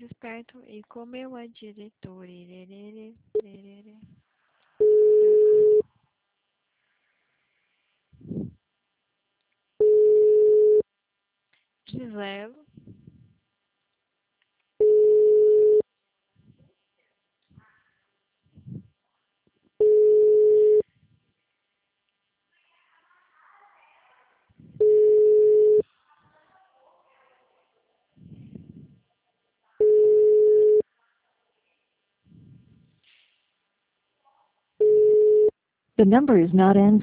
mais esperto e comeu a diretora. Irerê, irerê. Giselo. The number is not answering.